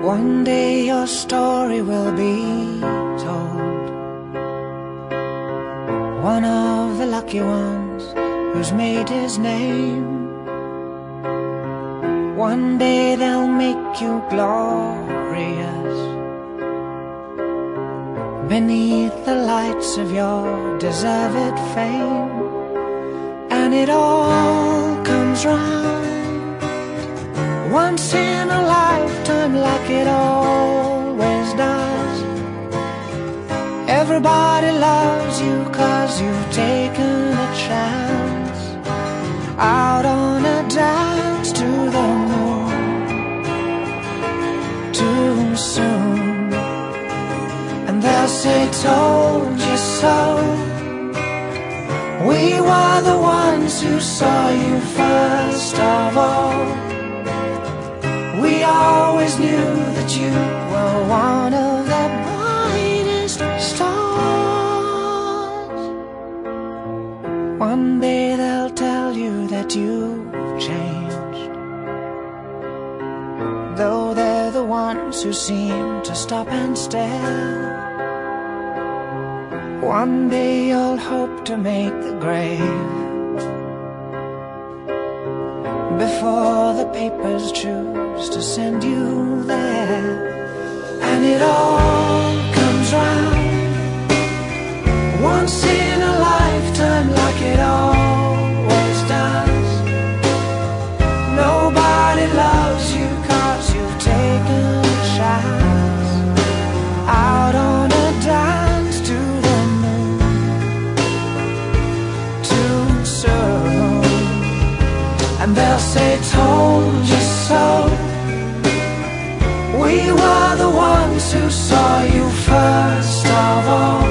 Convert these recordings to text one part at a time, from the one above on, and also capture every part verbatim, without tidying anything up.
One day your story will be told. One of the lucky ones who's made his name. One day they'll make you glorious beneath the lights of your deserved fame. And it all comes round once in a lifetime, like it always does. Everybody loves you 'cause you've taken a chance out on a dance to the moon too soon. And they'll say, told you so. We were the ones who saw you first of all. We always knew that you were one of the brightest stars. One day they'll tell you that you've changed, though they're the ones who seem to stop and stare. One day you'll hope to make the grave before the papers choose to send you there. And it all comes round once in a lifetime, like it always does. Nobody loves you 'cause you've taken a chance out on a dance to the moon too soon. And they'll say, told you so. We were the ones who saw you first of all.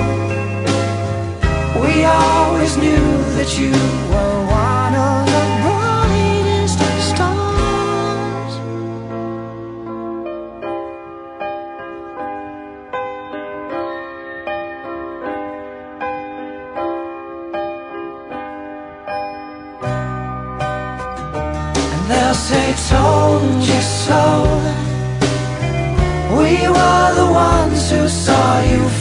We always knew that you were one of the brightest stars. They'll say, told you so. We were the ones who saw you